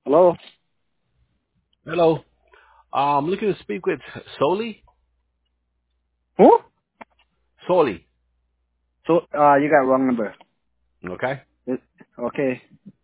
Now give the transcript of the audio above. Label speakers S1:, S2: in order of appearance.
S1: Hello?
S2: Hello. I'm looking to speak with Soli.
S1: Who?
S2: Soli.
S1: So, you got wrong number.
S2: Okay.
S1: Okay.